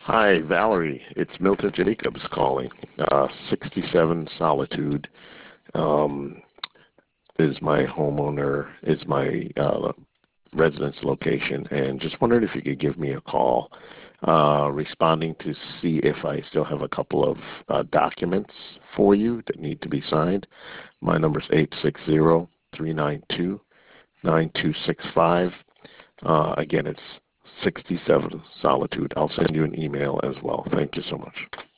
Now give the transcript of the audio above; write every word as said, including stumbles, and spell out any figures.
Hi, Valerie. It's Milton Jacobs calling. Uh, sixty-seven Solitude um, is my homeowner, is my uh, residence location, and just wondered if you could give me a call, uh, responding to see if I still have a couple of uh, documents for you that need to be signed. My number is eight six zero, three nine two, nine two six five. Uh, again, it's sixty-seven Solitude. I'll send you an email as well. Thank you so much.